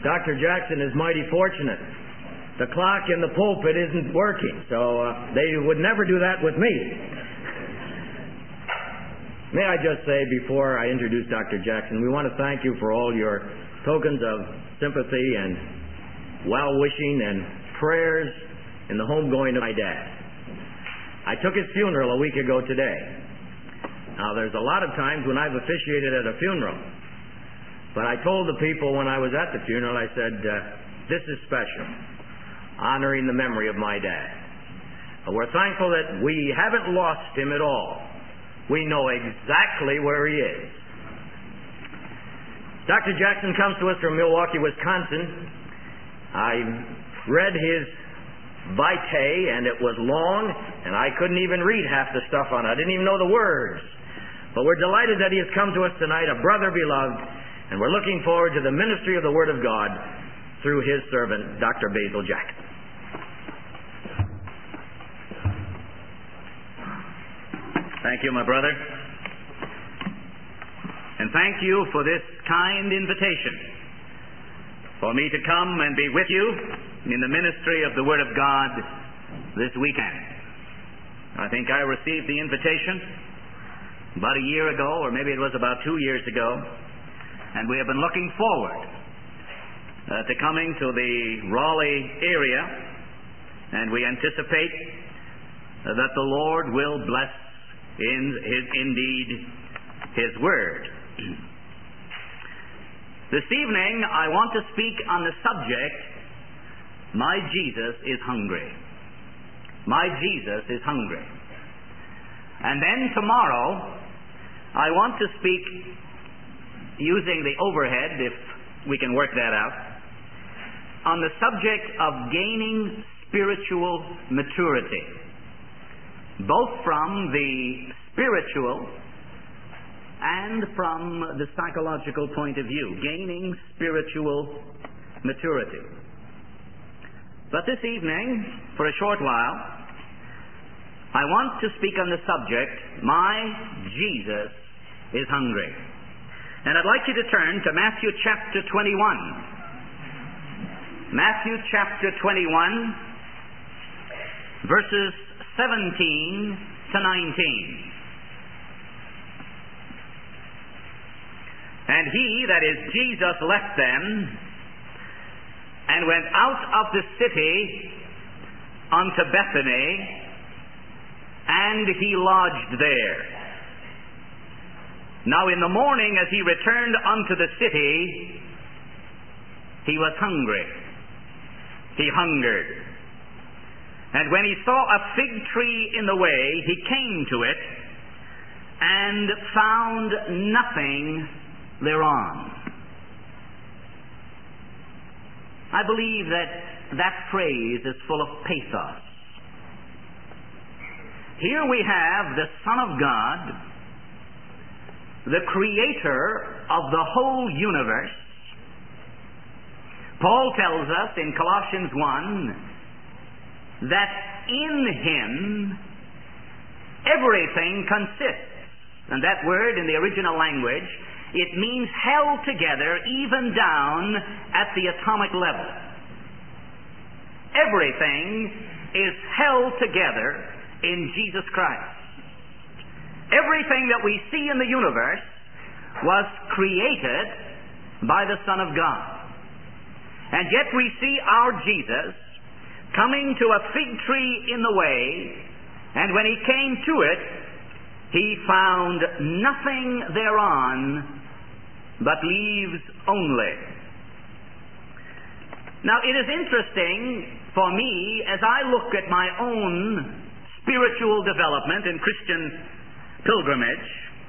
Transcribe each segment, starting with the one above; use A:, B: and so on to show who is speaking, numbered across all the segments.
A: Dr. Jackson is mighty fortunate. The clock in the pulpit isn't working, so they would never do that with me. May I just say, before I introduce Dr. Jackson, we want to thank you for all your tokens of sympathy and well-wishing and prayers in the homegoing of my dad. I took his funeral a week ago today. Now, there's a lot of times when I've officiated at a funeral, but I told the people when I was at the funeral, I said, this is special, honoring the memory of my dad. But we're thankful that we haven't lost him at all. We know exactly where he is. Dr. Jackson comes to us from Milwaukee, Wisconsin. I read his vitae, and it was long, and I couldn't even read half the stuff on it. I didn't even know the words. But we're delighted that he has come to us tonight, a brother beloved, and we're looking forward to the ministry of the Word of God through his servant, Dr. Basil Jackson.
B: Thank you, my brother. And thank you for this kind invitation for me to come and be with you in the ministry of the Word of God this weekend. I think I received the invitation about a year ago, or maybe it was about 2 years ago, and we have been looking forward to coming to the Raleigh area, and we anticipate that the Lord will bless indeed His Word. This evening I want to speak on the subject, My Jesus is Hungry. My Jesus is Hungry. And then tomorrow I want to speak using the overhead, if we can work that out, on the subject of gaining spiritual maturity, both from the spiritual and from the psychological point of view, gaining spiritual maturity. But this evening, for a short while, I want to speak on the subject, My Jesus is Hungry. And I'd like you to turn to Matthew chapter 21. Matthew chapter 21, verses 17 to 19. And he, that is Jesus, left them and went out of the city unto Bethany, and he lodged there. Now in the morning, as he returned unto the city, he was hungry. He hungered. And when he saw a fig tree in the way, he came to it and found nothing thereon. I believe that phrase is full of pathos. Here we have the Son of God, the Creator of the whole universe. Paul tells us in Colossians 1 that in Him everything consists. And that word in the original language, it means held together even down at the atomic level. Everything is held together in Jesus Christ. Everything that we see in the universe was created by the Son of God. And yet we see our Jesus coming to a fig tree in the way, and when he came to it, he found nothing thereon but leaves only. Now it is interesting for me as I look at my own spiritual development and Christian pilgrimage.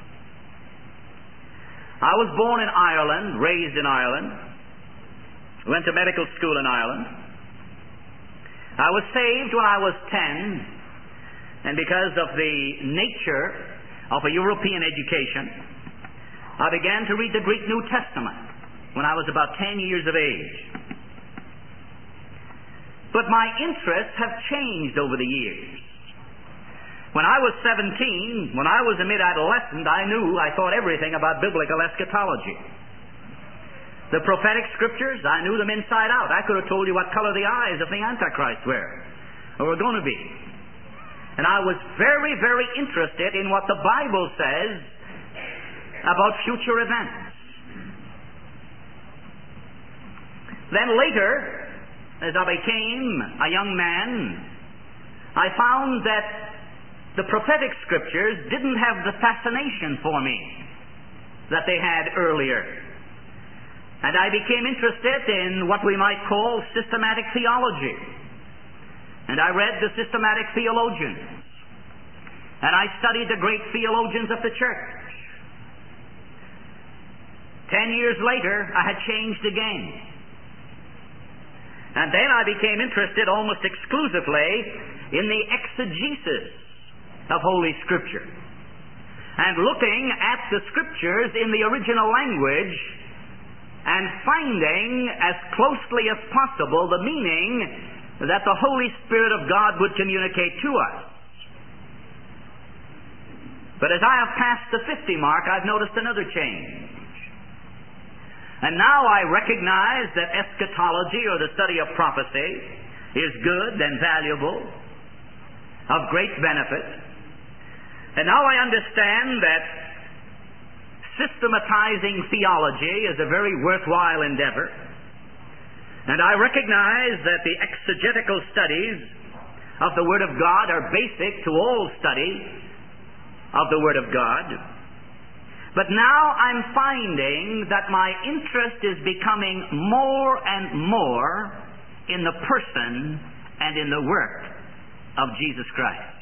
B: I was born in Ireland, raised in Ireland, went to medical school in Ireland. I was saved when I was 10, and because of the nature of a European education, I began to read the Greek New Testament when I was about 10 years of age. But my interests have changed over the years. When I was 17, when I was a mid-adolescent, I thought everything about biblical eschatology. The prophetic scriptures, I knew them inside out. I could have told you what color the eyes of the Antichrist were going to be. And I was very, very interested in what the Bible says about future events. Then later, as I became a young man, I found that the prophetic scriptures didn't have the fascination for me that they had earlier. And I became interested in what we might call systematic theology. And I read the systematic theologians. And I studied the great theologians of the church. 10 years later, I had changed again. And then I became interested almost exclusively in the exegesis of Holy Scripture. And looking at the Scriptures in the original language and finding as closely as possible the meaning that the Holy Spirit of God would communicate to us. But as I have passed the 50 mark, I've noticed another change. And now I recognize that eschatology, or the study of prophecy, is good and valuable, of great benefit. And now I understand that systematizing theology is a very worthwhile endeavor. And I recognize that the exegetical studies of the Word of God are basic to all study of the Word of God. But now I'm finding that my interest is becoming more and more in the person and in the work of Jesus Christ.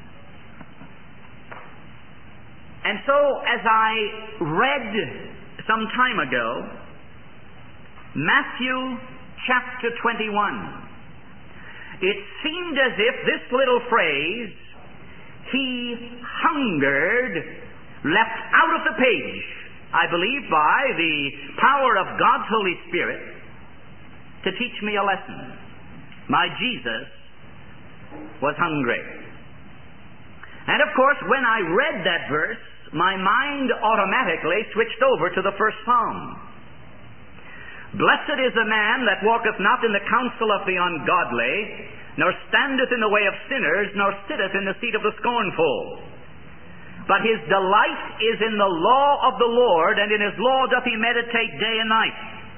B: And so, as I read some time ago, Matthew chapter 21, it seemed as if this little phrase, "He hungered," left out of the page, I believe by the power of God's Holy Spirit, to teach me a lesson. My Jesus was hungry. And of course, when I read that verse, my mind automatically switched over to the first Psalm. "Blessed is the man that walketh not in the counsel of the ungodly, nor standeth in the way of sinners, nor sitteth in the seat of the scornful. But his delight is in the law of the Lord, and in his law doth he meditate day and night.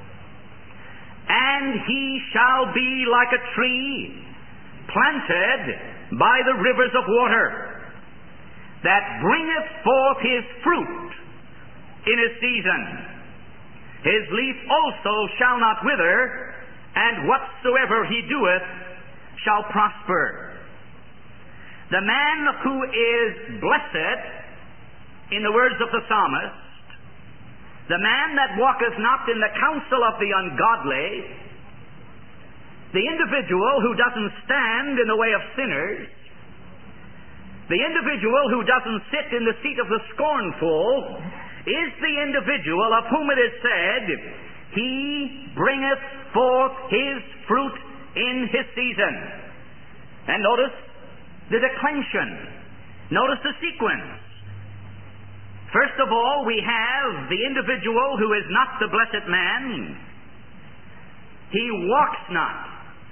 B: And he shall be like a tree planted by the rivers of water, that bringeth forth his fruit in his season. His leaf also shall not wither, and whatsoever he doeth shall prosper." The man who is blessed, in the words of the psalmist, the man that walketh not in the counsel of the ungodly, the individual who doesn't stand in the way of sinners, the individual who doesn't sit in the seat of the scornful, is the individual of whom it is said, "He bringeth forth his fruit in his season." And notice the declension. Notice the sequence. First of all, we have the individual who is not the blessed man. He walks not.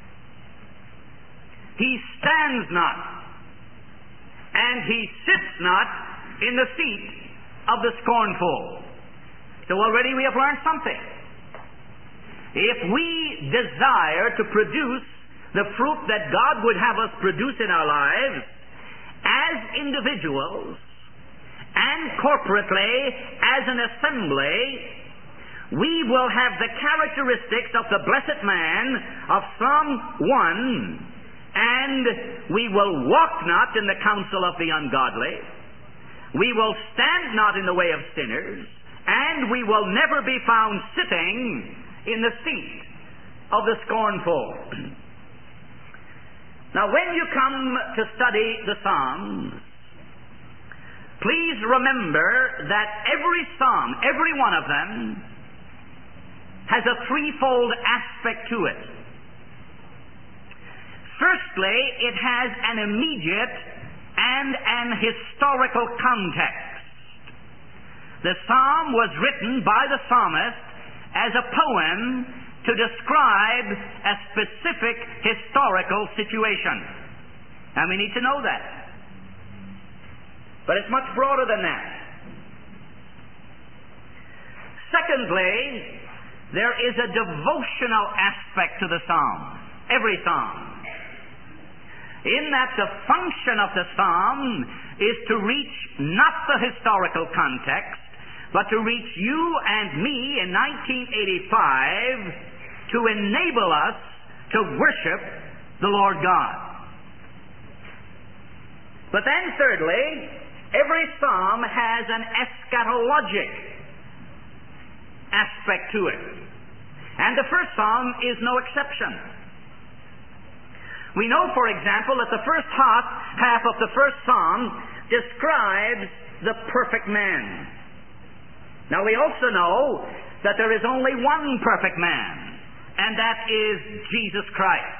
B: He stands not. And he sits not in the seat of the scornful. So already we have learned something. If we desire to produce the fruit that God would have us produce in our lives, as individuals and corporately as an assembly, we will have the characteristics of the blessed man of Psalm 1, and we will walk not in the counsel of the ungodly, we will stand not in the way of sinners, and we will never be found sitting in the seat of the scornful. Now, when you come to study the Psalms, please remember that every psalm, every one of them, has a threefold aspect to it. Firstly, it has an immediate and an historical context. The psalm was written by the psalmist as a poem to describe a specific historical situation. And we need to know that. But it's much broader than that. Secondly, there is a devotional aspect to the psalm, every psalm. In that the function of the psalm is to reach not the historical context, but to reach you and me in 1985 to enable us to worship the Lord God. But then thirdly, every psalm has an eschatologic aspect to it. And the first psalm is no exception. We know, for example, that the first half of the first psalm describes the perfect man. Now we also know that there is only one perfect man, and that is Jesus Christ.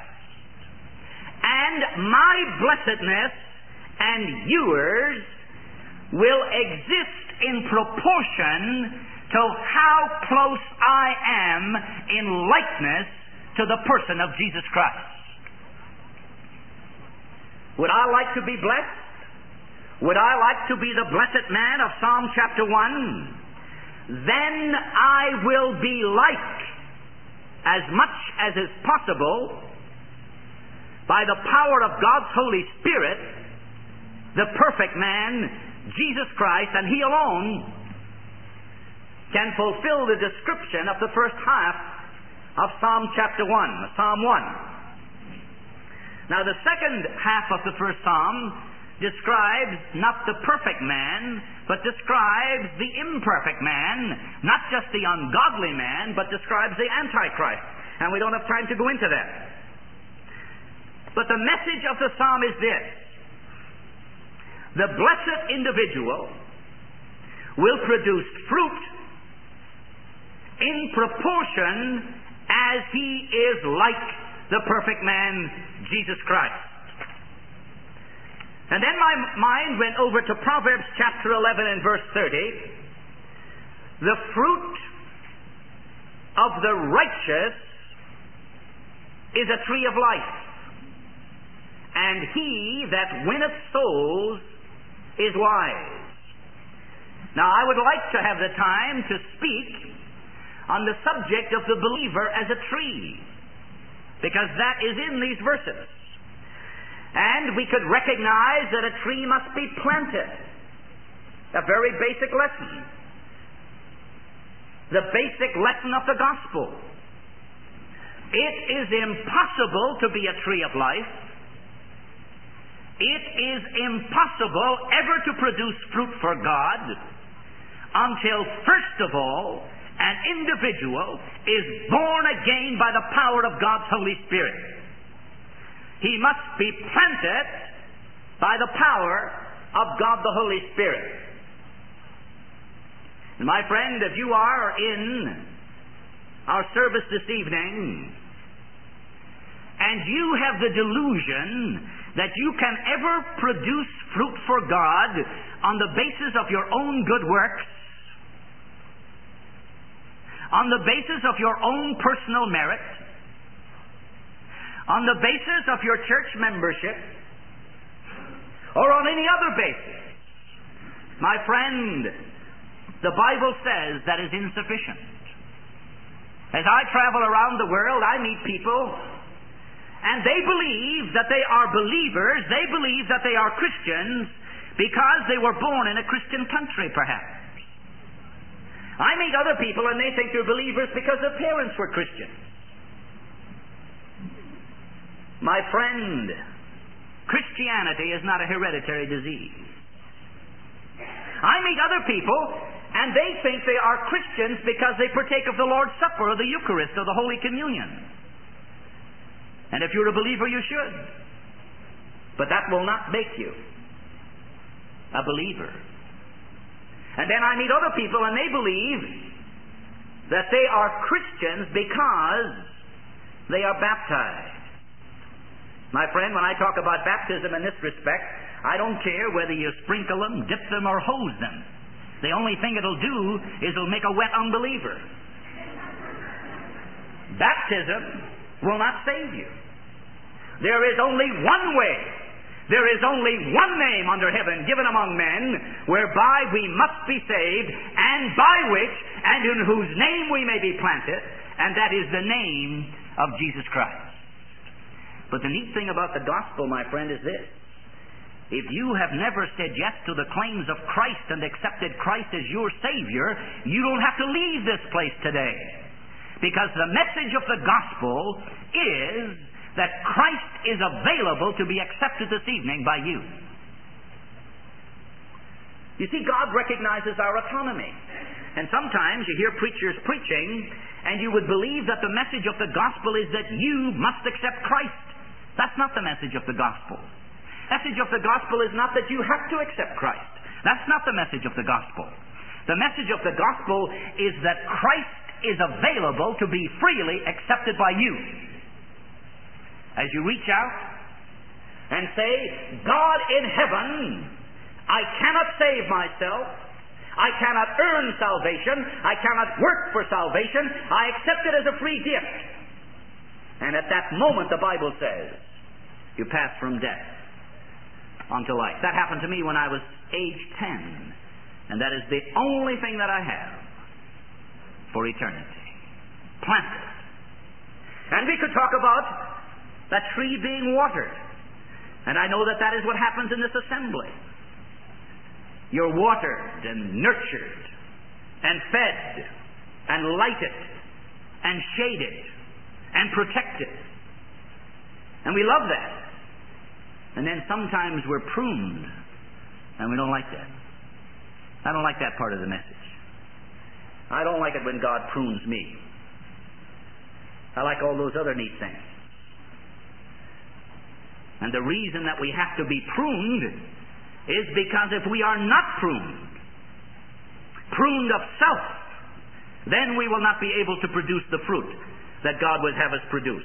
B: And my blessedness and yours will exist in proportion to how close I am in likeness to the person of Jesus Christ. Would I like to be blessed? Would I like to be the blessed man of Psalm chapter 1? Then I will be like, as much as is possible, by the power of God's Holy Spirit, the perfect man, Jesus Christ, and He alone can fulfill the description of the first half of Psalm chapter 1, Psalm 1. Now the second half of the first psalm describes not the perfect man, but describes the imperfect man, not just the ungodly man, but describes the Antichrist. And we don't have time to go into that. But the message of the psalm is this: the blessed individual will produce fruit in proportion as he is like the perfect man, Jesus Christ. And then my mind went over to Proverbs chapter 11 and verse 30. The fruit of the righteous is a tree of life, and he that winneth souls is wise. Now I would like to have the time to speak on the subject of the believer as a tree, because that is in these verses. And we could recognize that a tree must be planted. A very basic lesson. The basic lesson of the gospel. It is impossible to be a tree of life. It is impossible ever to produce fruit for God until, first of all, an individual is born again by the power of God's Holy Spirit. He must be planted by the power of God the Holy Spirit. And my friend, if you are in our service this evening and you have the delusion that you can ever produce fruit for God on the basis of your own good works, on the basis of your own personal merit, on the basis of your church membership, or on any other basis, my friend, the Bible says that is insufficient. As I travel around the world, I meet people, and they believe that they are believers, they believe that they are Christians because they were born in a Christian country, perhaps. I meet other people and they think they're believers because their parents were Christians. My friend, Christianity is not a hereditary disease. I meet other people and they think they are Christians because they partake of the Lord's Supper or the Eucharist or the Holy Communion. And if you're a believer, you should. But that will not make you a believer. And then I meet other people and they believe that they are Christians because they are baptized. My friend, when I talk about baptism in this respect, I don't care whether you sprinkle them, dip them, or hose them. The only thing it'll do is it'll make a wet unbeliever. baptism will not save you. There is only one way. There is only one name under heaven given among men whereby we must be saved, and by which and in whose name we may be planted, and that is the name of Jesus Christ. But the neat thing about the gospel, my friend, is this. If you have never said yes to the claims of Christ and accepted Christ as your Savior, you don't have to leave this place today. Because the message of the gospel is that Christ is available to be accepted this evening by you. You see, God recognizes our autonomy. And sometimes you hear preachers preaching, and you would believe that the message of the gospel is that you must accept Christ. That's not the message of the gospel. The message of the gospel is not that you have to accept Christ. That's not the message of the gospel. The message of the gospel is that Christ is available to be freely accepted by you. As you reach out and say, God in heaven, I cannot save myself. I cannot earn salvation. I cannot work for salvation. I accept it as a free gift. And at that moment, the Bible says, you pass from death unto life. That happened to me when I was age 10. And that is the only thing that I have for eternity. Planted. And we could talk about that tree being watered. And I know that that is what happens in this assembly. You're watered and nurtured and fed and lighted and shaded and protected. And we love that. And then sometimes we're pruned, and we don't like that. I don't like that part of the message. I don't like it when God prunes me. I like all those other neat things. And the reason that we have to be pruned is because if we are not pruned of self, then we will not be able to produce the fruit that God would have us produce.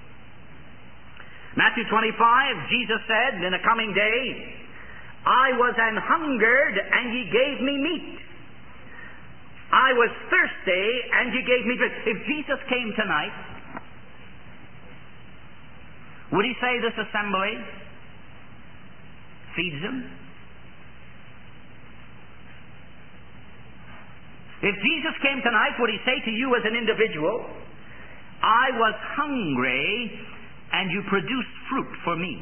B: Matthew 25, Jesus said, in a coming day, I was an hungered, and ye gave me meat. I was thirsty, and ye gave me drink. If Jesus came tonight, would he say this assembly feeds him? If Jesus came tonight, would he say to you as an individual, I was hungry and you produced fruit for me?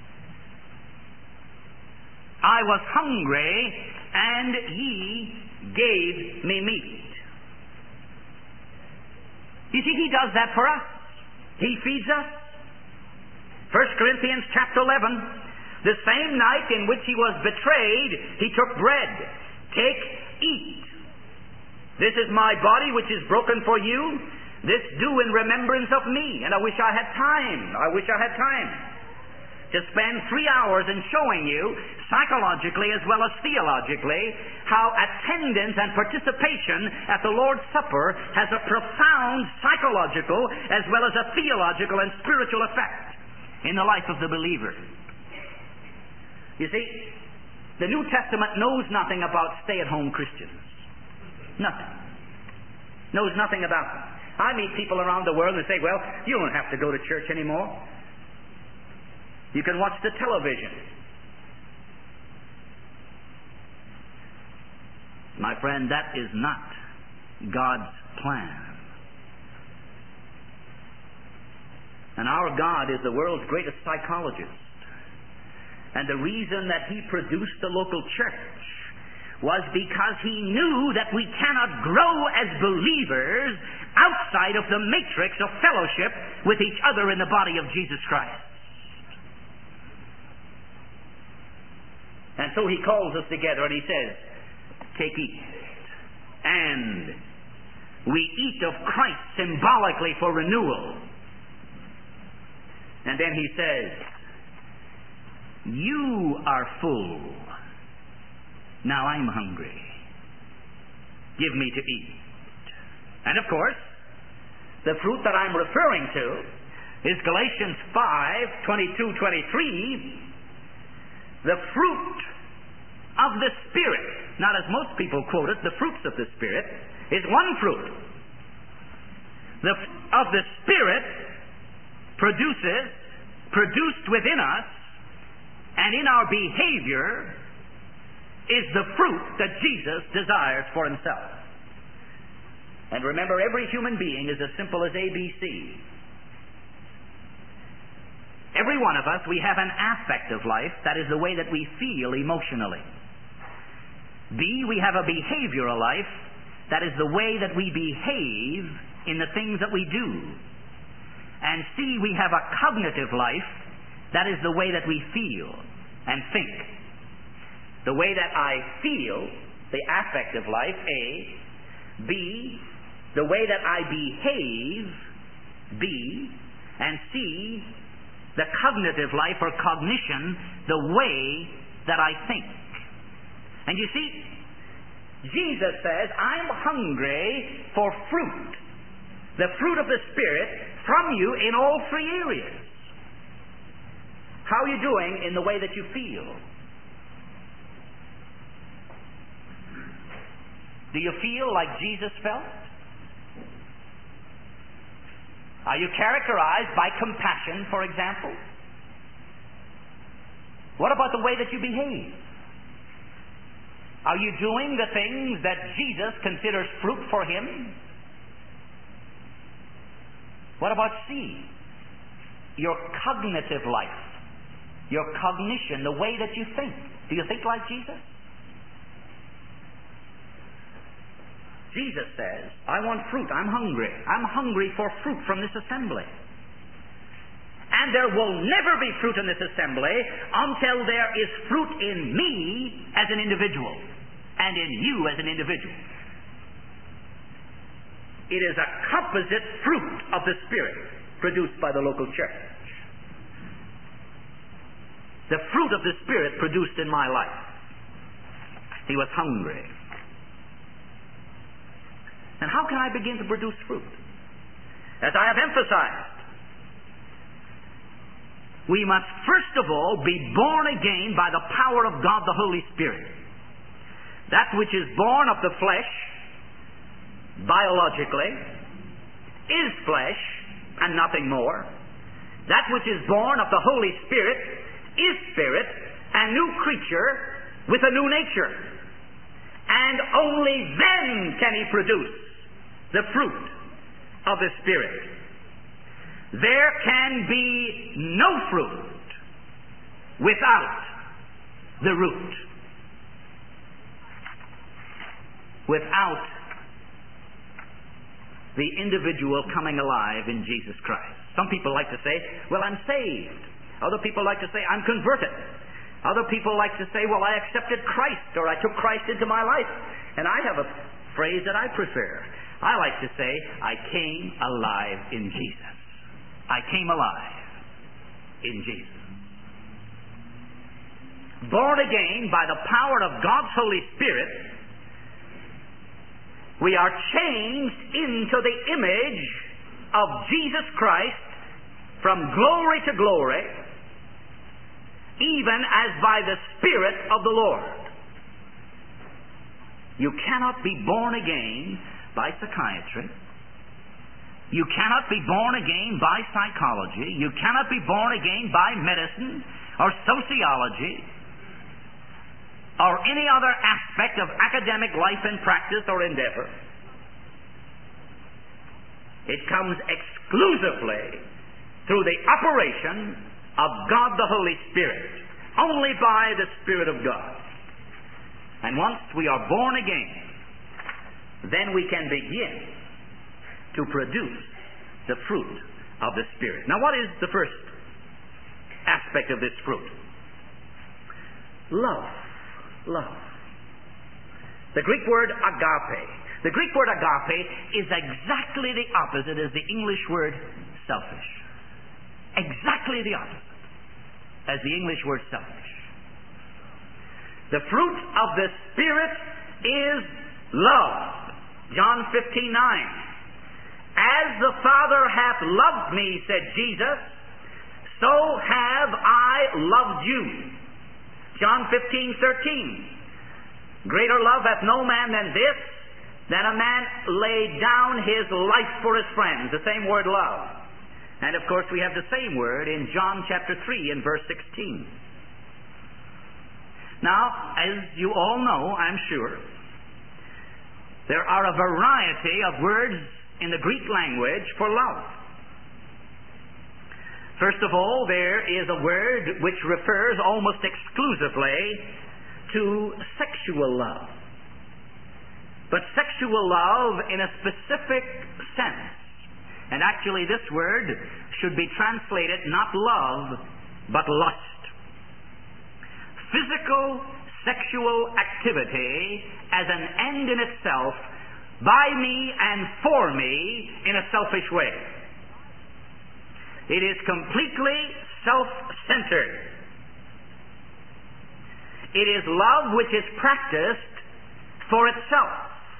B: I was hungry and ye gave me meat. You see, he does that for us. He feeds us. 1 Corinthians chapter 11, the same night in which he was betrayed, he took bread. Take, eat. This is my body which is broken for you. This do in remembrance of me. And I wish I had time to spend 3 hours in showing you, psychologically as well as theologically, how attendance and participation at the Lord's Supper has a profound psychological as well as a theological and spiritual effect in the life of the believer. You see, the New Testament knows nothing about stay-at-home Christians. Nothing. Knows nothing about them. I meet people around the world and say, well, you don't have to go to church anymore. You can watch the television. My friend, that is not God's plan. And our God is the world's greatest psychologist. And the reason that he produced the local church was because he knew that we cannot grow as believers outside of the matrix of fellowship with each other in the body of Jesus Christ. And so he calls us together and he says, take, eat. And we eat of Christ symbolically for renewal. And then he says, you are full. Now I'm hungry. Give me to eat. And of course, the fruit that I'm referring to is Galatians 5:22-23. The fruit of the Spirit, not as most people quote it, the fruits of the Spirit, is one fruit. The fruit of the Spirit produced within us and in our behavior, is the fruit that Jesus desires for himself. And remember, every human being is as simple as ABC. Every one of us, we have an affective life. That is the way that we feel emotionally. B, we have a behavioral life. That is the way that we behave in the things that we do. And C, we have a cognitive life. That is the way that we feel and think. The way that I feel, the affective life, A. B, the way that I behave, B. And C, the cognitive life or cognition, the way that I think. And you see, Jesus says, I'm hungry for fruit, the fruit of the Spirit, from you in all three areas. How are you doing in the way that you feel? Do you feel like Jesus felt? Are you characterized by compassion, for example? What about the way that you behave? Are you doing the things that Jesus considers fruit for him? What about C? Your cognitive life, your cognition, the way that you think. Do you think like Jesus? Jesus says, I want fruit. I'm hungry. I'm hungry for fruit from this assembly. And there will never be fruit in this assembly until there is fruit in me as an individual and in you as an individual. It is a composite fruit of the Spirit produced by the local church. The fruit of the Spirit produced in my life. He was hungry. And how can I begin to produce fruit? As I have emphasized, we must first of all be born again by the power of God the Holy Spirit. That which is born of the flesh, biologically, is flesh and nothing more. That which is born of the Holy Spirit is spirit, a new creature with a new nature. And only then can he produce the fruit of the Spirit. There can be no fruit without the root. Without the individual coming alive in Jesus Christ. Some people like to say, well, I'm saved. Other people like to say, I'm converted. Other people like to say, well, I accepted Christ, or I took Christ into my life. And I have a phrase that I prefer. I like to say, I came alive in Jesus. I came alive in Jesus. Born again by the power of God's Holy Spirit, we are changed into the image of Jesus Christ from glory to glory, even as by the Spirit of the Lord. You cannot be born again by psychiatry. You cannot be born again by psychology. You cannot be born again by medicine or sociology or any other aspect of academic life and practice or endeavor. It comes exclusively through the operation of God the Holy Spirit, only by the Spirit of God. And once we are born again, then we can begin to produce the fruit of the Spirit. Now, what is the first aspect of this fruit? Love. Love. The Greek word agape. The Greek word agape is exactly the opposite as the English word selfish. Exactly the opposite as the English word selfish. The fruit of the Spirit is love. John 15:9. As the Father hath loved me, said Jesus, so have I loved you. John 15:13. Greater love hath no man than this, that a man lay down his life for his friends. The same word, love. And of course we have the same word in John chapter 3 and verse 16. Now, as you all know, I'm sure, there are a variety of words in the Greek language for love. First of all, there is a word which refers almost exclusively to sexual love. But sexual love in a specific sense. And actually this word should be translated not love, but lust. Physical sexual activity as an end in itself, by me and for me, in a selfish way. It is completely self-centered. It is love which is practiced for itself,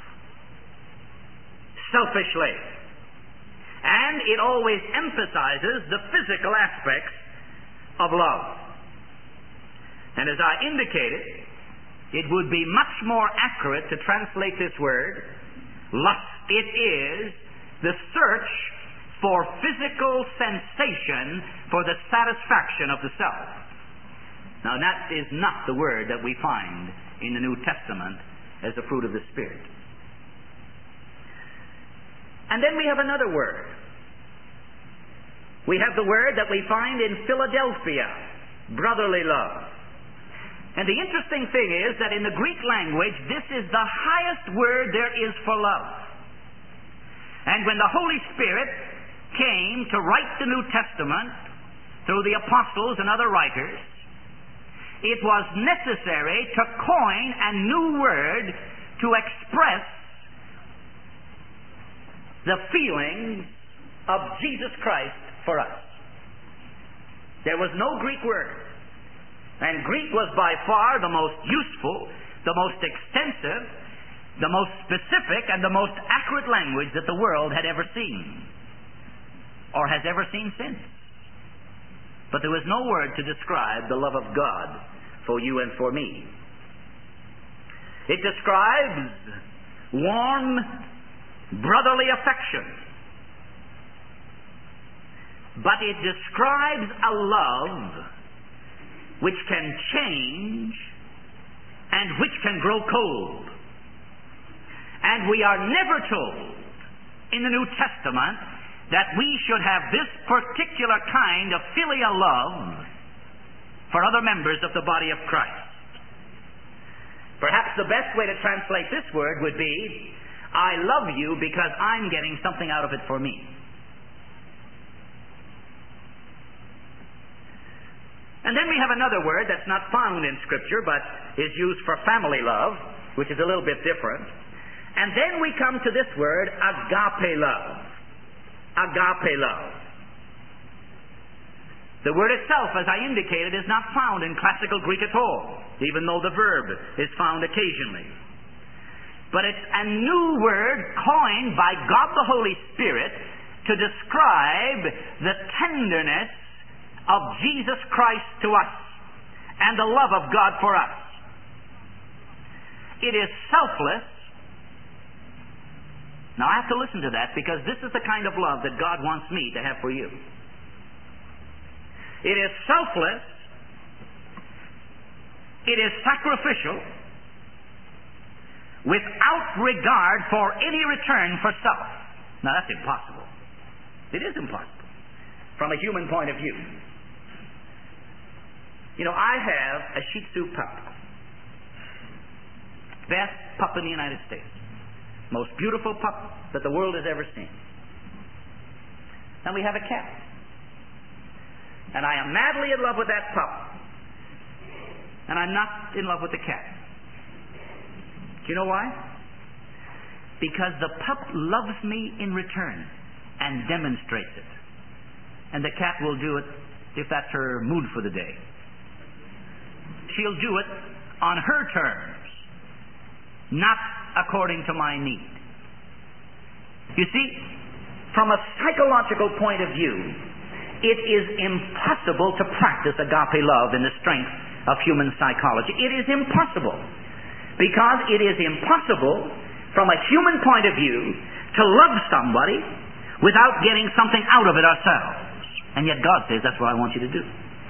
B: selfishly. And it always emphasizes the physical aspects of love. And as I indicated, it would be much more accurate to translate this word, lust. It is the search for physical sensation for the satisfaction of the self. Now that is not the word that we find in the New Testament as the fruit of the Spirit. And then we have another word. We have the word that we find in Philadelphia, brotherly love. And the interesting thing is that in the Greek language, this is the highest word there is for love. And when the Holy Spirit came to write the New Testament through the apostles and other writers, it was necessary to coin a new word to express the feelings of Jesus Christ for us. There was no Greek word. And Greek was by far the most useful, the most extensive, the most specific, and the most accurate language that the world had ever seen, or has ever seen since. But there was no word to describe the love of God for you and for me. It describes warm, brotherly affection. But it describes a love which can change and which can grow cold. And we are never told in the New Testament that we should have this particular kind of filial love for other members of the body of Christ. Perhaps the best way to translate this word would be, I love you because I'm getting something out of it for me. And then we have another word that's not found in Scripture, but is used for family love, which is a little bit different. And then we come to this word, agape love. Agape love. The word itself, as I indicated, is not found in classical Greek at all, even though the verb is found occasionally. But it's a new word coined by God the Holy Spirit to describe the tenderness of Jesus Christ to us and the love of God for us. It is selfless. Now I have to listen to that because this is the kind of love that God wants me to have for you. It is selfless. It is sacrificial, without regard for any return for self. Now that's impossible. It is impossible from a human point of view. You know, I have a Shih Tzu pup. Best pup in the United States. Most beautiful pup that the world has ever seen. And we have a cat. And I am madly in love with that pup. And I'm not in love with the cat. Do you know why? Because the pup loves me in return and demonstrates it. And the cat will do it if that's her mood for the day. She'll do it on her terms, not according to my need. You see, from a psychological point of view, it is impossible to practice agape love in the strength of human psychology. It is impossible. Because it is impossible from a human point of view, to love somebody without getting something out of it ourselves. And yet God says, that's what I want you to do.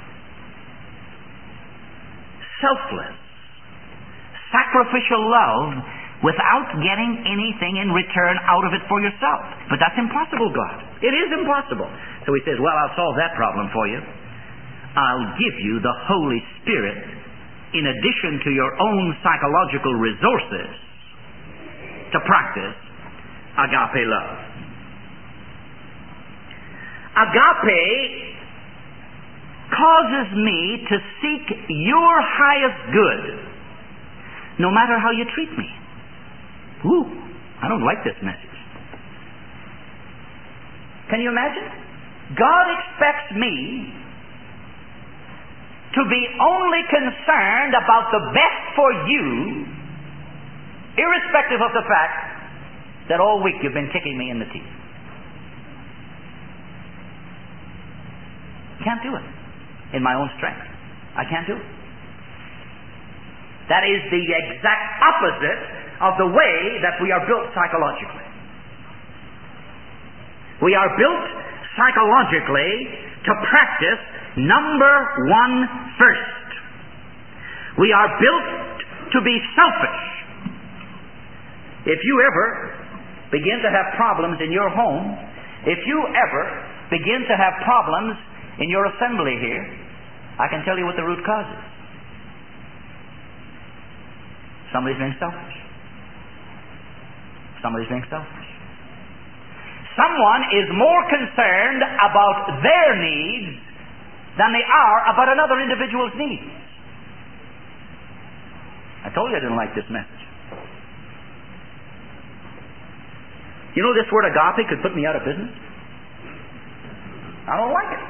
B: Selfless, sacrificial love without getting anything in return out of it for yourself. But that's impossible, God. It is impossible. So He says, well, I'll solve that problem for you. I'll give you the Holy Spirit in addition to your own psychological resources to practice agape love. Agape causes me to seek your highest good, no matter how you treat me. Ooh, I don't like this message. Can you imagine? God expects me to be only concerned about the best for you, irrespective of the fact that all week you've been kicking me in the teeth. Can't do it in my own strength. I can't do it. That is the exact opposite of the way that we are built psychologically. We are built psychologically to practice number one first. We are built to be selfish. If you ever begin to have problems in your home, if you ever begin to have problems in your assembly here, I can tell you what the root cause is. Somebody's being selfish. Somebody's being selfish. Someone is more concerned about their needs than they are about another individual's needs. I told you I didn't like this message. You know, this word agape could put me out of business. I don't like it.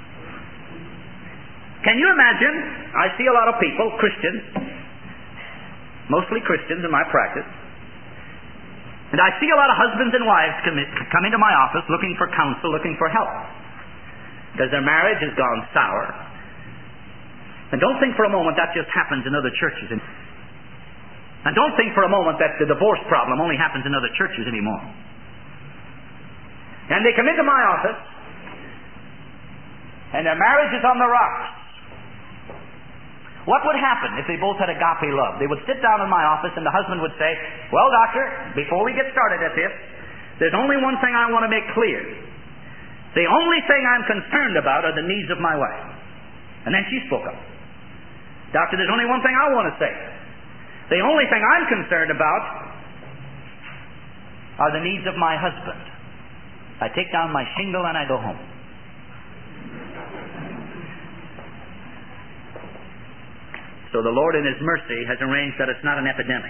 B: Can you imagine? I see a lot of people, Christians, mostly Christians in my practice, and I see a lot of husbands and wives come into my office looking for counsel, looking for help, because their marriage has gone sour. And don't think for a moment that just happens in other churches. And don't think for a moment that the divorce problem only happens in other churches anymore. And they come into my office, and their marriage is on the rocks. What would happen if they both had agape love? They would sit down in my office and the husband would say, well, doctor, before we get started at this, there's only one thing I want to make clear. The only thing I'm concerned about are the needs of my wife. And then she spoke up. Doctor, there's only one thing I want to say. The only thing I'm concerned about are the needs of my husband. I take down my shingle and I go home. So the Lord in His mercy has arranged that it's not an epidemic.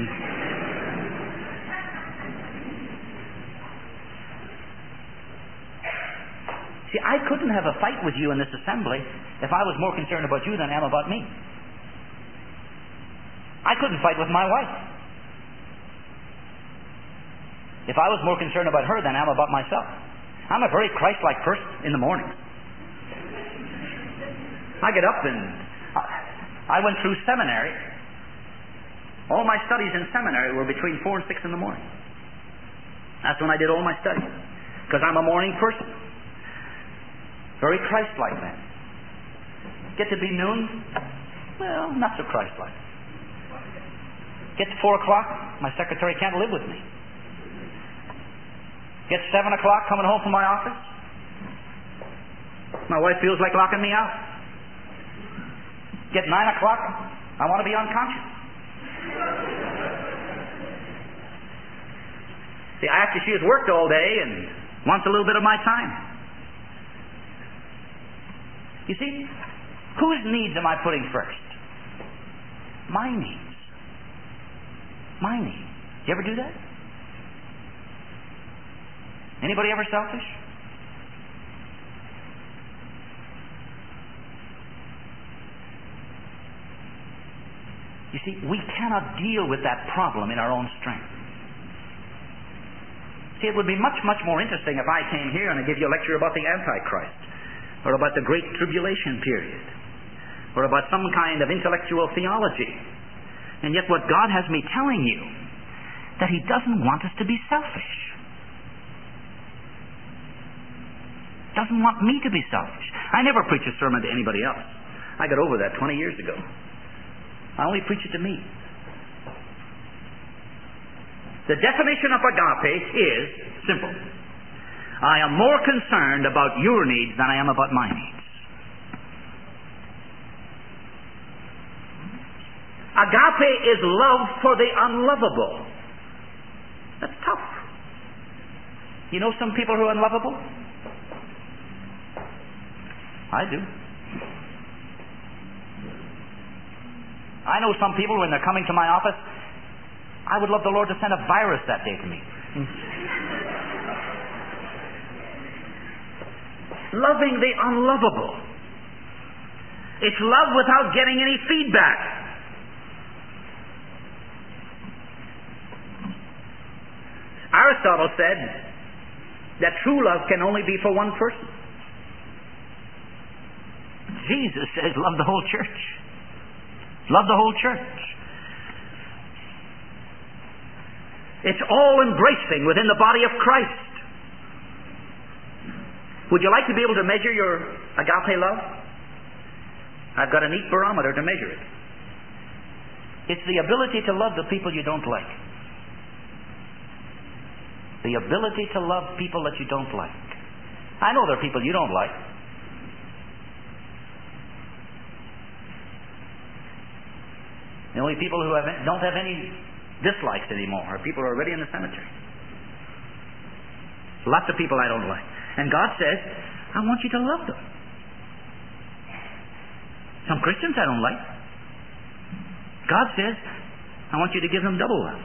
B: See, I couldn't have a fight with you in this assembly if I was more concerned about you than I am about me. I couldn't fight with my wife if I was more concerned about her than I am about myself. I'm a very Christ-like person in the morning. I get up and I went through seminary. All my studies in seminary were between 4 and 6 in the morning. That's when I did all my studies, because I'm a morning person. Very Christ-like man. Get to be noon? Well, not so Christ-like. Get to 4 o'clock, my secretary can't live with me. Get 7 o'clock coming home from my office, my wife feels like locking me out. Get 9 o'clock, I want to be unconscious. See, after she has worked all day and wants a little bit of my time. You see, whose needs am I putting first? My needs. My needs. You ever do that? Anybody ever selfish? You see, we cannot deal with that problem in our own strength. See, it would be much, much more interesting if I came here and I give you a lecture about the Antichrist, or about the Great Tribulation period, or about some kind of intellectual theology. And yet what God has me telling you that He doesn't want us to be selfish. Doesn't want me to be selfish. I never preach a sermon to anybody else. I got over that 20 years ago. I only preach it to me. The definition of agape is simple. I am more concerned about your needs than I am about my needs. Agape is love for the unlovable. That's tough. You know some people who are unlovable? I do. I know some people when they're coming to my office, I would love the Lord to send a virus that day to me. Loving the unlovable. It's love without getting any feedback. Aristotle said that true love can only be for one person. Jesus says, love the whole church. Love the whole church. It's all embracing within the body of Christ. Would you like to be able to measure your agape love? I've got a neat barometer to measure it. It's the ability to love the people you don't like. The ability to love people that you don't like. I know there are people you don't like. The only people who don't have any dislikes anymore are people who are already in the cemetery. Lots of people I don't like. And God says, I want you to love them. Some Christians I don't like. God says, I want you to give them double love.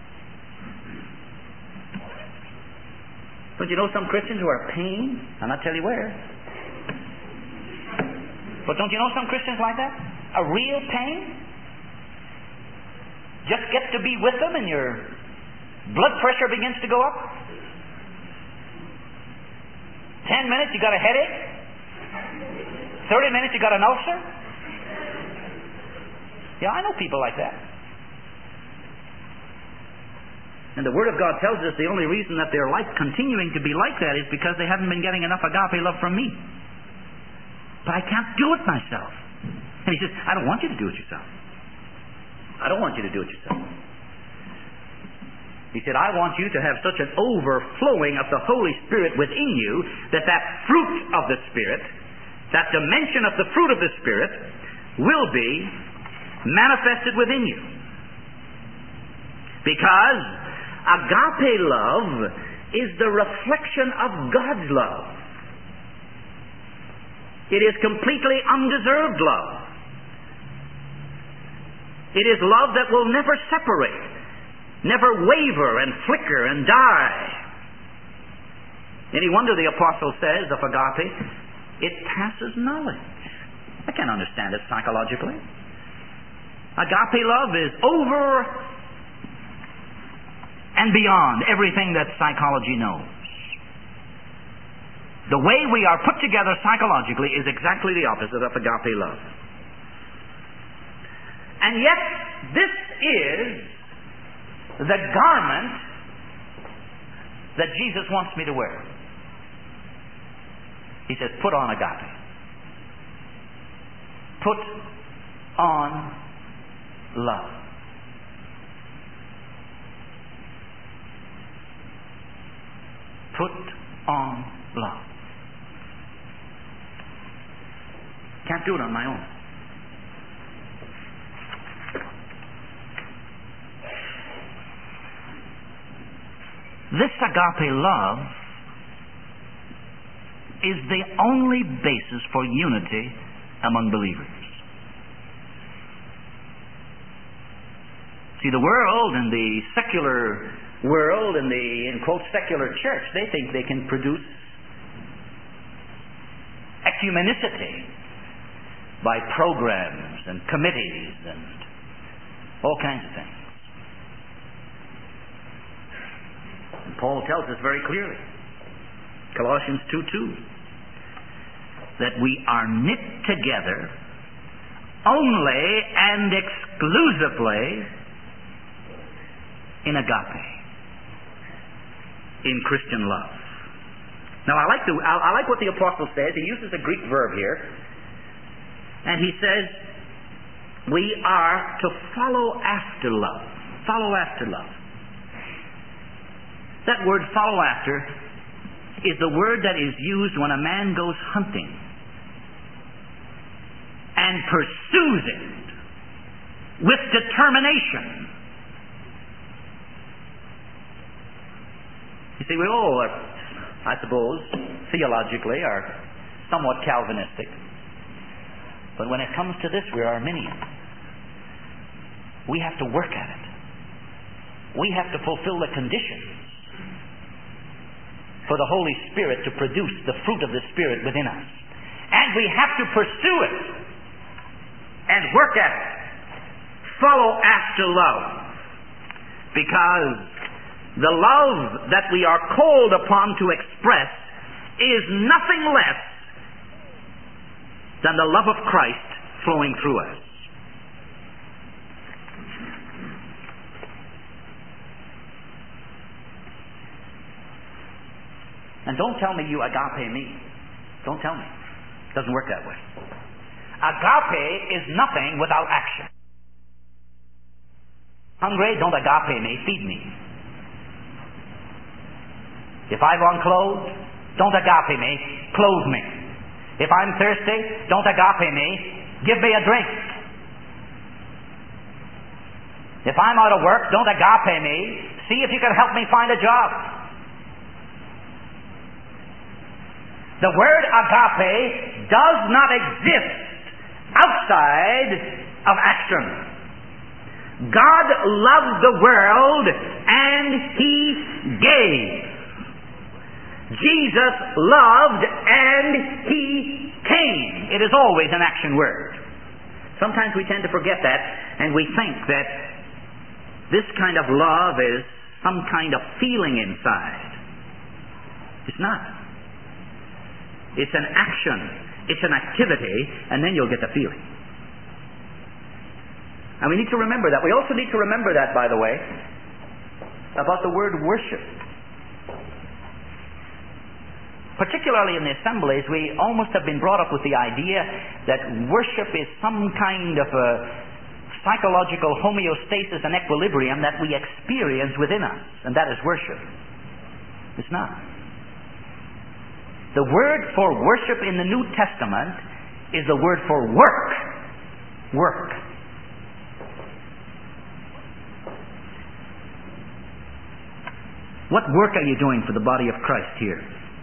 B: Don't you know some Christians who are pain? I'll not tell you where. But don't you know some Christians like that? A real pain? Just get to be with them and your blood pressure begins to go up. 10 minutes you got a headache. 30 minutes you got an ulcer. Yeah, I know people like that. And the Word of God tells us the only reason that they're continuing to be like that is because they haven't been getting enough agape love from me. But I can't do it myself. And He says, I don't want you to do it yourself. I don't want you to do it yourself. He said, I want you to have such an overflowing of the Holy Spirit within you that fruit of the Spirit, that dimension of the fruit of the Spirit, will be manifested within you. Because agape love is the reflection of God's love. It is completely undeserved love. It is love that will never separate, never waver and flicker and die. Any wonder the apostle says of agape, it passes knowledge. I can't understand it psychologically. Agape love is over and beyond everything that psychology knows. The way we are put together psychologically is exactly the opposite of agape love. And yet, this is the garment that Jesus wants me to wear. He says, put on agape. Put on love. Put on love. Can't do it on my own. This agape love is the only basis for unity among believers. See, the world and the secular world and the, in quote, secular church, they think they can produce ecumenicity by programs and committees and all kinds of things. And Paul tells us very clearly, Colossians 2:2, that we are knit together only and exclusively in agape, in Christian love. Now, I like what the apostle says. He uses a Greek verb here, and he says we are to follow after love. Follow after love. That word "follow after" is the word that is used when a man goes hunting and pursues it with determination. You see, we all are, I suppose, theologically are somewhat Calvinistic. But when it comes to this, we're Arminian. We have to work at it. We have to fulfill the conditions for the Holy Spirit to produce the fruit of the Spirit within us. And we have to pursue it and work at it. Follow after love. Because the love that we are called upon to express is nothing less than the love of Christ flowing through us. And don't tell me you agape me. Don't tell me. It doesn't work that way. Agape is nothing without action. Hungry, don't agape me, feed me. If I'm unclothed, don't agape me, clothe me. If I'm thirsty, don't agape me, give me a drink. If I'm out of work, don't agape me, see if you can help me find a job. The word agape does not exist outside of action. God loved the world and He gave. Jesus loved and He came. It is always an action word. Sometimes we tend to forget that, and we think that this kind of love is some kind of feeling inside. It's not. It's an action. It's an activity, and then you'll get the feeling. And we need to remember that. We also need to remember that, by the way, about the word worship. Particularly in the assemblies, we almost have been brought up with the idea that worship is some kind of a psychological homeostasis and equilibrium that we experience within us, and that is worship. It's not. The word for worship in the New Testament is the word for work. Work. What work are you doing for the body of Christ here?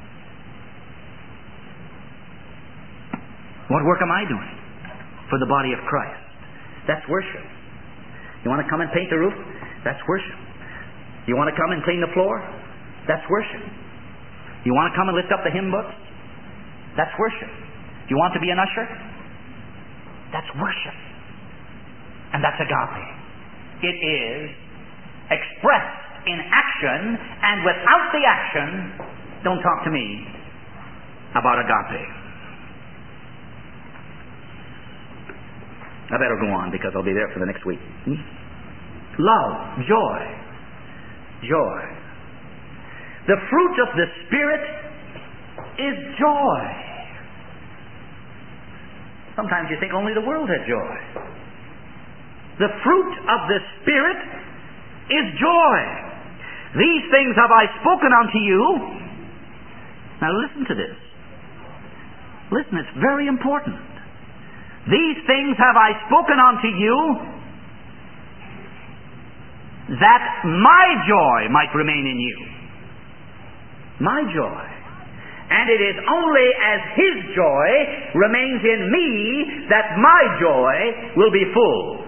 B: What work am I doing for the body of Christ? That's worship. You want to come and paint the roof? That's worship. You want to come and clean the floor? That's worship. You want to come and lift up the hymn books? That's worship. You want to be an usher? That's worship. And that's agape. It is expressed in action, and without the action, don't talk to me about agape. I better go on because I'll be there for the next week. Love, joy. Joy. The fruit of the Spirit is joy. Sometimes you think only the world has joy. The fruit of the Spirit is joy. These things have I spoken unto you. Now listen to this. Listen, it's very important. These things have I spoken unto you, that my joy might remain in you. My joy. And it is only as His joy remains in me that my joy will be full.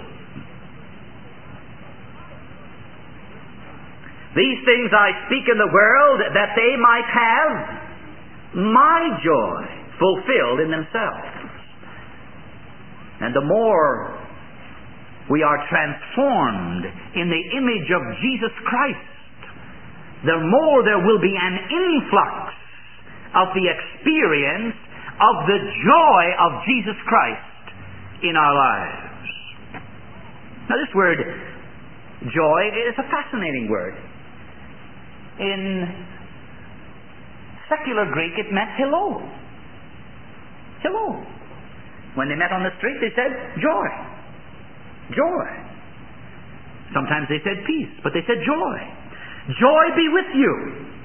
B: These things I speak in the world that they might have my joy fulfilled in themselves. And the more we are transformed in the image of Jesus Christ, the more there will be an influx of the experience of the joy of Jesus Christ in our lives. Now this word Joy is a fascinating word. In secular Greek, it meant hello. Hello. When they met on the street, they said, joy. Joy. Sometimes they said peace, but they said joy. Joy be with you.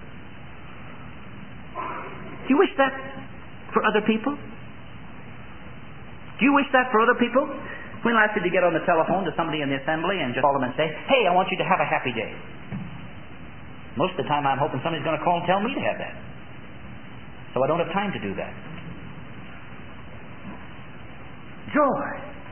B: Do you wish that for other people? Do you wish that for other people? When last did you get on the telephone to somebody in the assembly and just call them and say, hey, I want you to have a happy day? Most of the time I'm hoping somebody's going to call and tell me to have that. So I don't have time to do that. Joy.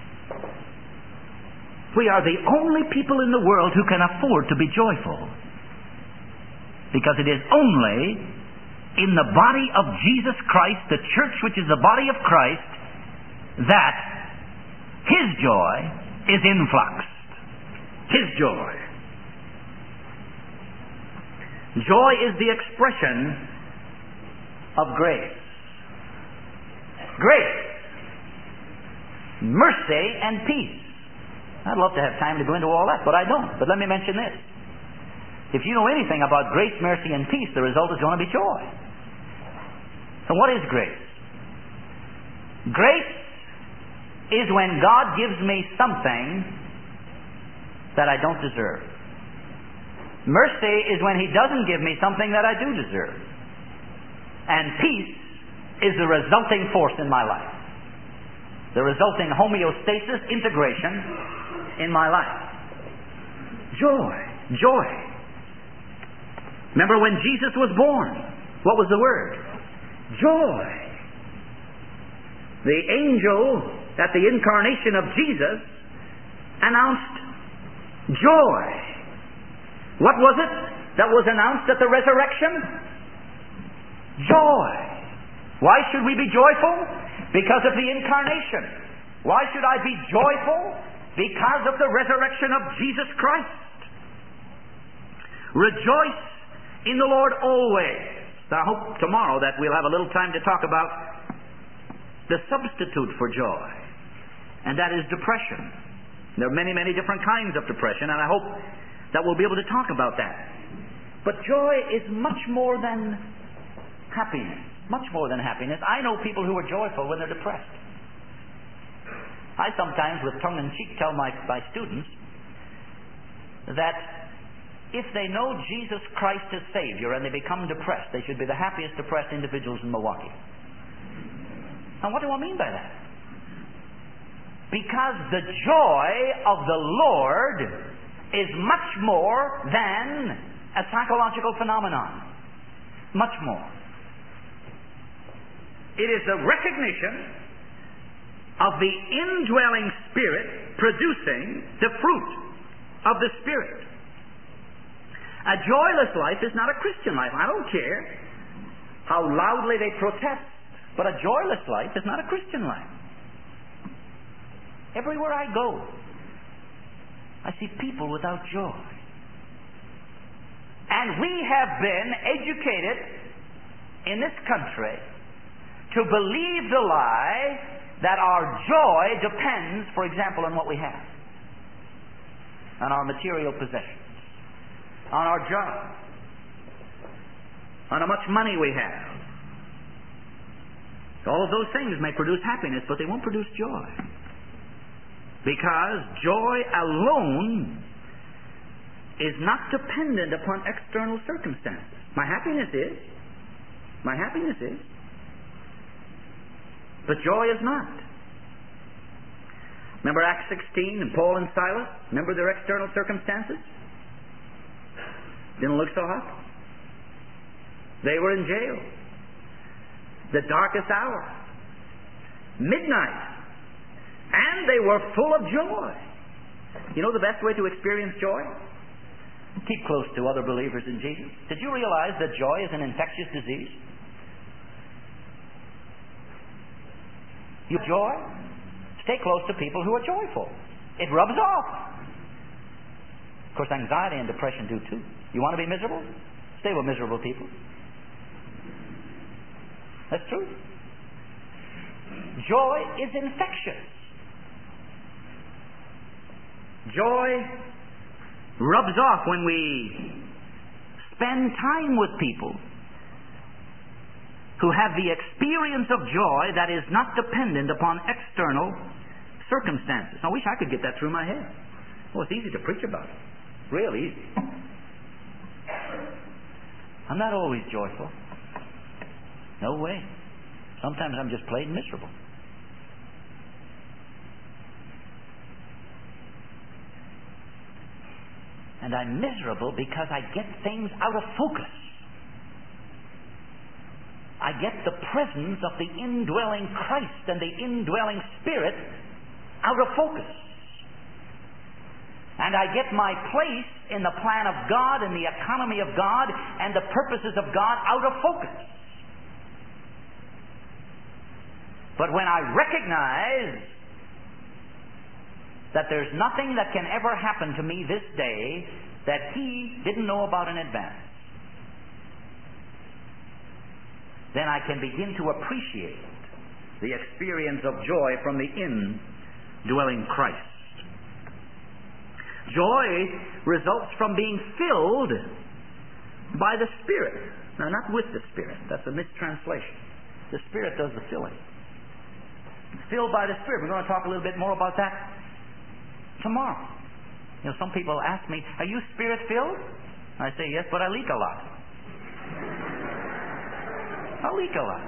B: We are the only people in the world who can afford to be joyful. Because it is only in the body of Jesus Christ, the church which is the body of Christ, that His joy is influxed. His joy. Joy is the expression of grace. Grace. Mercy and peace. I'd love to have time to go into all that, but I don't. But let me mention this. If you know anything about grace, mercy, and peace, the result is going to be joy. So what is grace? Grace is when God gives me something that I don't deserve. Mercy is when He doesn't give me something that I do deserve. And peace is the resulting force in my life. The resulting homeostasis, integration in my life. Joy. Joy. Remember when Jesus was born? What was the word? Joy. The angel at the incarnation of Jesus announced joy. What was it that was announced at the resurrection? Joy. Why should we be joyful? Because of the incarnation. Why should I be joyful? Because of the resurrection of Jesus Christ. Rejoice in the Lord always. I hope tomorrow that we'll have a little time to talk about the substitute for joy, and that is depression. There are many, many different kinds of depression, and I hope that we'll be able to talk about that. But joy is much more than happiness. Much more than happiness. I know people who are joyful when they're depressed. I sometimes, with tongue-in-cheek, tell my students that if they know Jesus Christ as Savior and they become depressed, they should be the happiest depressed individuals in Milwaukee. Now, what do I mean by that? Because the joy of the Lord is much more than a psychological phenomenon. Much more. It is the recognition of the indwelling Spirit producing the fruit of the Spirit. A joyless life is not a Christian life. I don't care how loudly they protest, but a joyless life is not a Christian life. Everywhere I go, I see people without joy. And we have been educated in this country to believe the lie that our joy depends, for example, on what we have, on our material possessions, on our job, on how much money we have. All of those things may produce happiness, but they won't produce joy. Because joy alone is not dependent upon external circumstances. My happiness is. My happiness is. But joy is not. Remember Acts 16 and Paul and Silas? Remember their external circumstances? Didn't look so hot. They were in jail. The darkest hour. Midnight. And they were full of joy. You know the best way to experience joy? Keep close to other believers in Jesus. Did you realize that joy is an infectious disease? You joy? Stay close to people who are joyful. It rubs off. Of course, anxiety and depression do too. You want to be miserable? Stay with miserable people. That's true. Joy is infectious. Joy rubs off when we spend time with people who have the experience of joy that is not dependent upon external circumstances. I wish I could get that through my head. Oh, it's easy to preach about it. Real easy. I'm not always joyful. No way. Sometimes I'm just plain miserable. And I'm miserable because I get things out of focus. I get the presence of the indwelling Christ and the indwelling Spirit out of focus. And I get my place in the plan of God and the economy of God and the purposes of God out of focus. But when I recognize that there's nothing that can ever happen to me this day that He didn't know about in advance, then I can begin to appreciate the experience of joy from the indwelling Christ. Joy results from being filled by the Spirit. Now, not with the Spirit. That's a mistranslation. The Spirit does the filling. Filled by the Spirit. We're going to talk a little bit more about that tomorrow. You know, some people ask me, are you Spirit-filled? I say, yes, but I leak a lot. I leak a lot.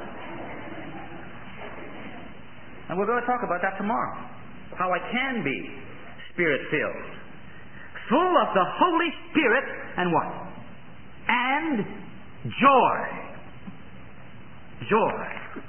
B: And we're going to talk about that tomorrow. How I can be Spirit-filled. Full of the Holy Spirit and what? And joy. Joy.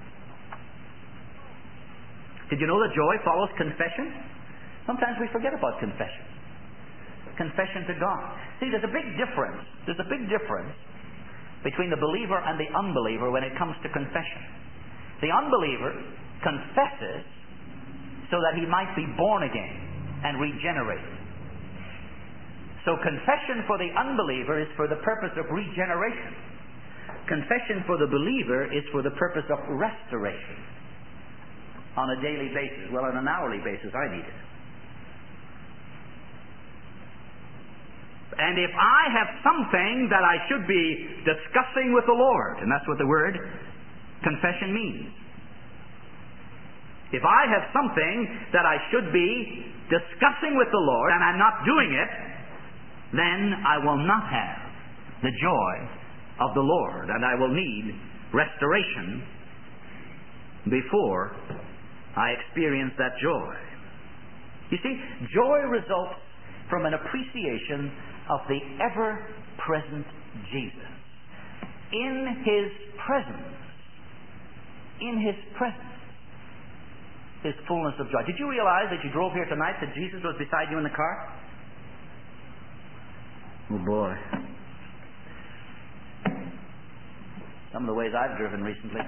B: Did you know that joy follows confession? Sometimes we forget about confession. Confession to God. See, there's a big difference. There's a big difference between the believer and the unbeliever when it comes to confession. The unbeliever confesses so that he might be born again and regenerated. So confession for the unbeliever is for the purpose of regeneration. Confession for the believer is for the purpose of restoration. On a daily basis. Well, on an hourly basis, I need it. And if I have something that I should be discussing with the Lord, and that's what the word confession means. If I have something that I should be discussing with the Lord and I'm not doing it, then I will not have the joy of the Lord, and I will need restoration before I experience that joy. You see, joy results from an appreciation of the ever-present Jesus. In His presence, is fullness of joy. Did you realize that you drove here tonight that Jesus was beside you in the car? Oh boy. Some of the ways I've driven recently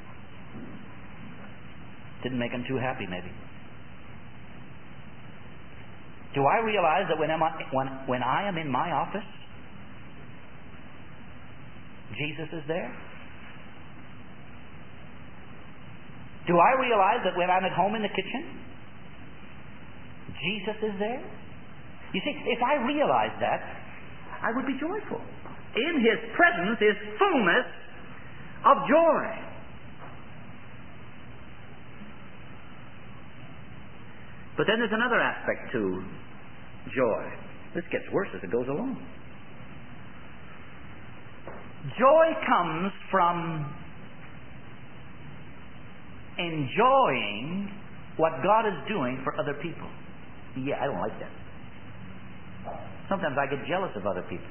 B: didn't make him too happy, maybe. Do I realize that when I am in my office, Jesus is there? Do I realize that when I'm at home in the kitchen, Jesus is there? You see, if I realized that, I would be joyful. In His presence is fullness of joy. But then there's another aspect to joy. This gets worse as it goes along. Joy comes from enjoying what God is doing for other people. Yeah, I don't like that. Sometimes I get jealous of other people.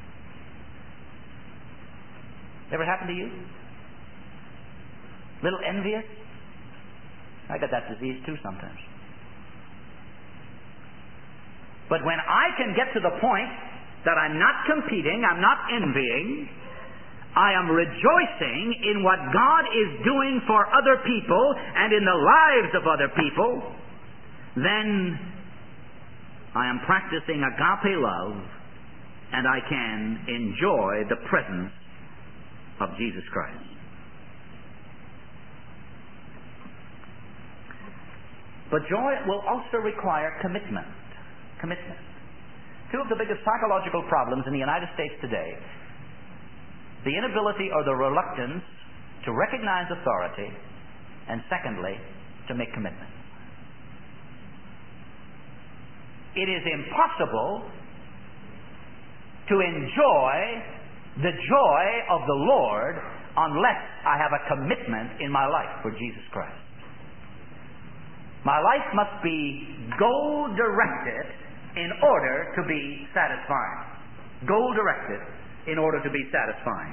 B: Ever happen to you? Little envious? I got that disease too sometimes. But when I can get to the point that I'm not competing, I'm not envying, I am rejoicing in what God is doing for other people and in the lives of other people, then I am practicing agape love, and I can enjoy the presence of Jesus Christ. But joy will also require commitment. Two of the biggest psychological problems in the United States today: the inability or the reluctance to recognize authority, and secondly, to make commitments. It is impossible to enjoy the joy of the Lord unless I have a commitment in my life for Jesus Christ. My life must be goal-directed in order to be satisfying. Goal-directed in order to be satisfying.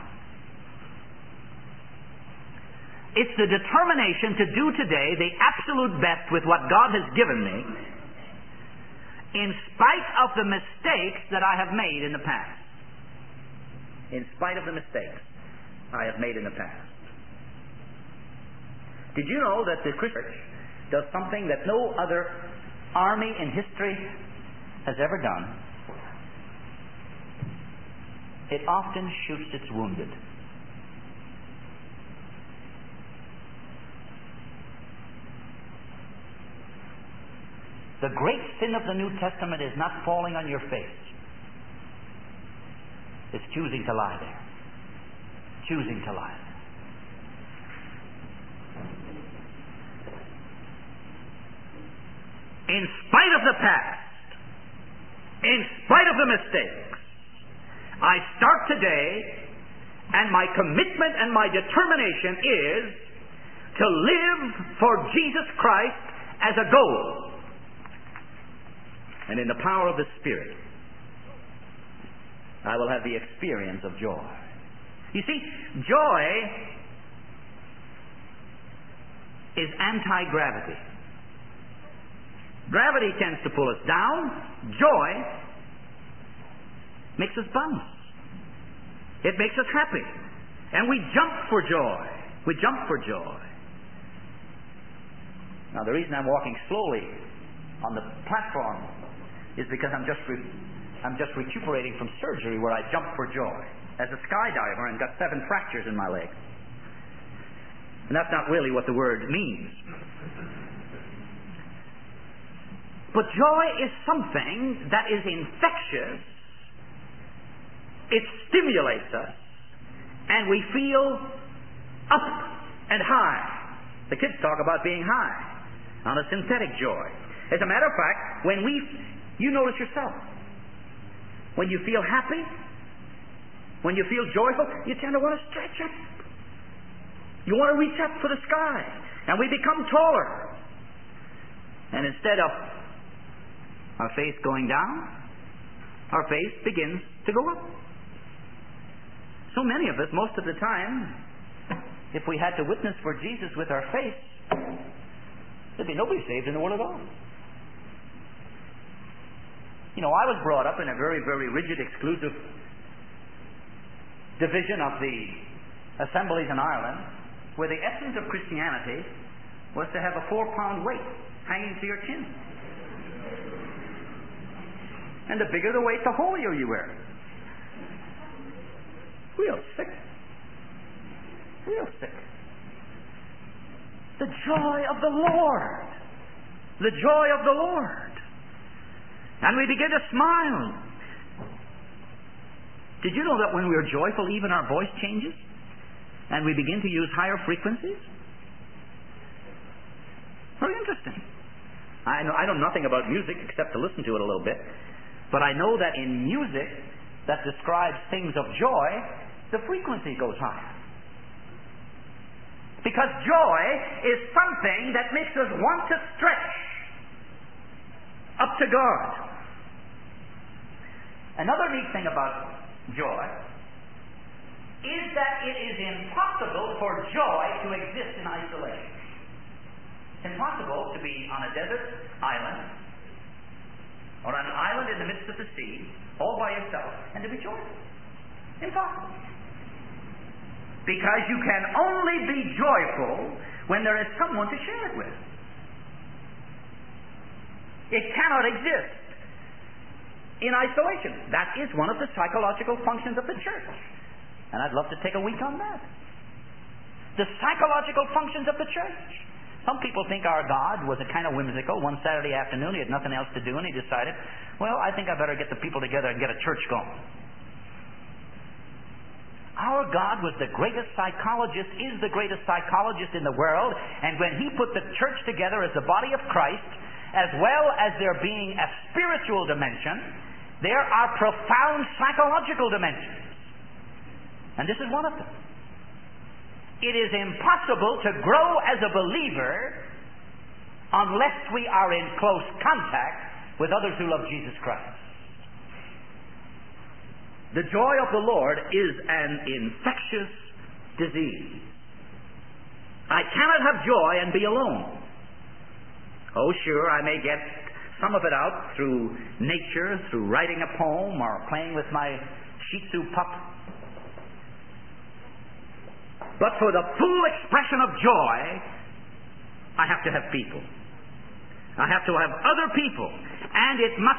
B: It's the determination to do today the absolute best with what God has given me, in spite of the mistakes that I have made in the past. In spite of the mistakes I have made in the past. Did you know that the Christian Church does something that no other army in history has ever done? It often shoots its wounded. The great sin of the New Testament is not falling on your face. It's choosing to lie there. Choosing to lie there. In spite of the past, in spite of the mistakes, I start today, and my commitment and my determination is to live for Jesus Christ as a goal. And in the power of the Spirit, I will have the experience of joy. You see, joy is anti-gravity. Gravity tends to pull us down. Joy makes us bounce. It makes us happy. And we jump for joy. We jump for joy. Now, the reason I'm walking slowly on the platform is because I'm just recuperating from surgery where I jumped for joy as a skydiver and got 7 fractures in my leg. And that's not really what the word means. But joy is something that is infectious. It stimulates us, and we feel up and high. The kids talk about being high on a synthetic joy. As a matter of fact, you notice yourself, when you feel happy, when you feel joyful, you tend to want to stretch up. You want to reach up for the sky, and we become taller. And instead of our face going down, our face begins to go up. So many of us, most of the time, if we had to witness for Jesus with our face, there'd be nobody saved in the world at all. You know, I was brought up in a very, very rigid, exclusive division of the assemblies in Ireland, where the essence of Christianity was to have a 4-pound weight hanging to your chin. And the bigger the weight, the holier you were. Real sick. Real sick. The joy of the Lord. The joy of the Lord. And we begin to smile. Did you know that when we are joyful, even our voice changes? And we begin to use higher frequencies? Very interesting. I know nothing about music except to listen to it a little bit. But I know that in music that describes things of joy, the frequency goes higher. Because joy is something that makes us want to stretch up to God. Another neat thing about joy is that it is impossible for joy to exist in isolation. It's impossible to be on a desert island or on an island in the midst of the sea all by yourself and to be joyful. Impossible. Because you can only be joyful when there is someone to share it with. It cannot exist in isolation. That is one of the psychological functions of the church. And I'd love to take a week on that. The psychological functions of the church. Some people think our God was a kind of whimsical. One Saturday afternoon, he had nothing else to do, and he decided, well, I think I better get the people together and get a church going. Our God was the greatest psychologist, is the greatest psychologist in the world, and when he put the church together as the body of Christ, as well as there being a spiritual dimension, there are profound psychological dimensions. And this is one of them. It is impossible to grow as a believer unless we are in close contact with others who love Jesus Christ. The joy of the Lord is an infectious disease. I cannot have joy and be alone. Oh, sure, I may get some of it out through nature, through writing a poem or playing with my Shih Tzu pup. But for the full expression of joy, I have to have people. I have to have other people. And it must